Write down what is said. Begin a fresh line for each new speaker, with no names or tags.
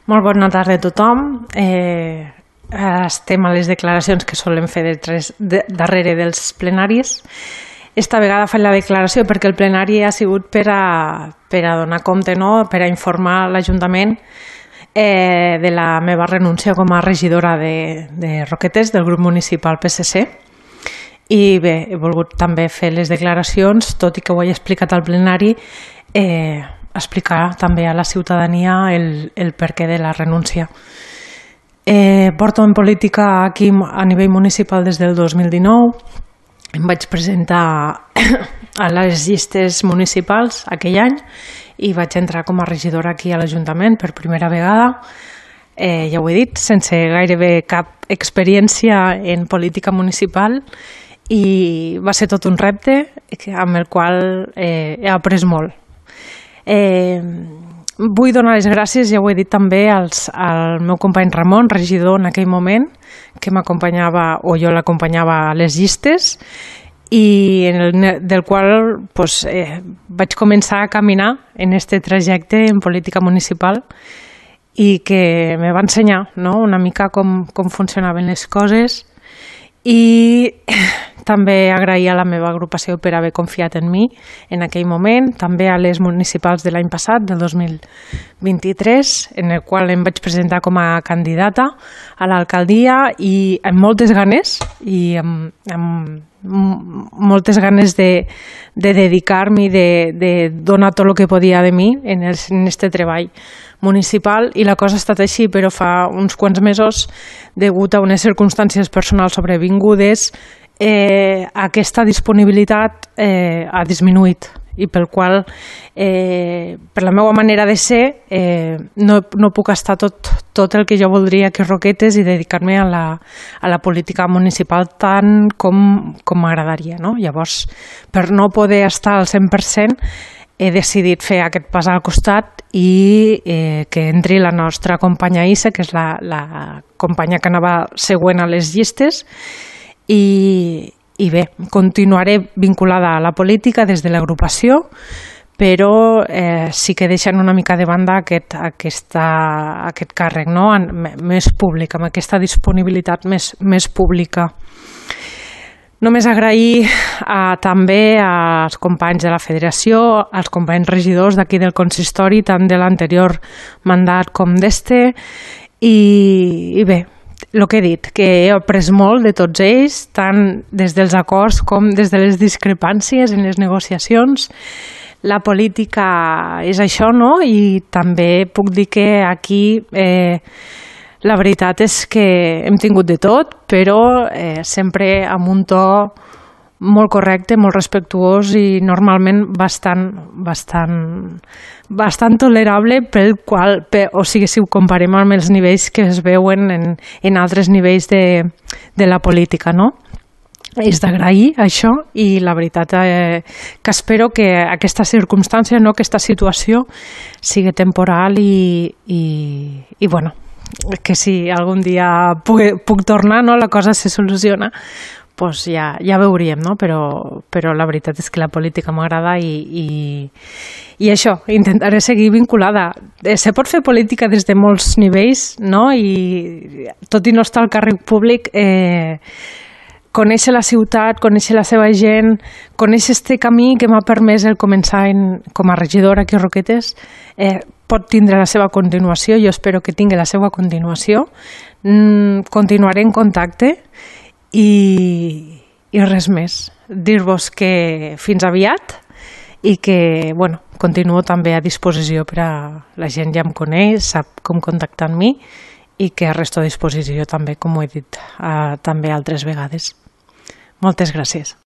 Molt bona tarda a tothom. Estem a les declaracions que solem fer darrere dels plenaris. Esta vegada faig la declaració perquè el plenari ha sigut per a donar compte, no? Per a informar l'Ajuntament de la meva renúncia com a regidora de Roquetes del grup municipal PSC. I bé, he volgut també fer les declaracions, tot i que ho he explicat al plenari, explicar també a la ciutadania el perquè de la renúncia. Porto en política aquí a nivell municipal des del 2019. Em vaig presentar a les llistes municipals aquell any i vaig entrar com a regidora aquí a l'Ajuntament per primera vegada. Ja ho he dit, sense gairebé cap experiència en política municipal, i va ser tot un repte amb el qual he après molt. Vull donar les gràcies, ja ho he dit també, al meu company Ramon, regidor en aquell moment, que m'acompanyava, o jo l'acompanyava a les llistes, i del qual vaig començar a caminar en aquest trajecte en política municipal i que me va ensenyar, no?, una mica com funcionaven les coses. I també agrair a la meva agrupació per haver confiat en mi en aquell moment, també a les municipals de l'any passat, del 2023, en el qual em vaig presentar com a candidata a l'alcaldia i amb moltes ganes i amb moltes ganes de dedicar-m'hi, de donar tot el que podia de mi en aquest treball municipal, i la cosa ha estat així, però fa uns quants mesos, degut a unes circumstàncies personals sobrevingudes, aquesta disponibilitat ha disminuït, i pel qual, per la meva manera de ser, no puc estar tot el que jo voldria aquí a Roquetes i dedicar-me a la política municipal tant com m'agradaria, no? Llavors, per no poder estar al 100%, he decidit fer aquest pas al costat i que entri la nostra companya Issa, que és la companya que anava següent a les llistes, i bé, continuaré vinculada a la política des de l'agrupació, però sí que deixant una mica de banda aquest càrrec, no?, més públic, amb aquesta disponibilitat més pública. Només agrair també als companys de la federació, als companys regidors d'aquí del consistori, tant de l'anterior mandat com d'este, i bé, el que he dit, que he après molt de tots ells, tant des dels acords com des de les discrepàncies en les negociacions. La política és això, no? I també puc dir que aquí la veritat és que hem tingut de tot, però sempre amb un to molt correcte, molt respectuós i normalment bastant tolerable, o sigui, si ho comparem amb els nivells que es veuen en altres nivells de la política, no? És d'agrair això, i la veritat que espero que aquesta circumstància, no, aquesta situació, sigui temporal i bueno, que si algun dia puc tornar, no, la cosa se soluciona, doncs ja veuríem, no? Però la veritat és que la política m'agrada i això, intentaré seguir vinculada. Se pot fer política des de molts nivells, no? I tot i no estar al càrrec públic, conèixer la ciutat, conèixer la seva gent, conèixer este camí que m'ha permès el començar com a regidora aquí a Roquetes, pot tindre la seva continuació. Jo espero que tingui la seva continuació. Continuaré en contacte i res més. Dir-vos que fins aviat i que, bueno, continuo també a disposició per a la gent, ja em coneix, sap com contactar amb mi, i que resto a disposició també, com ho he dit també altres vegades. Moltes gràcies.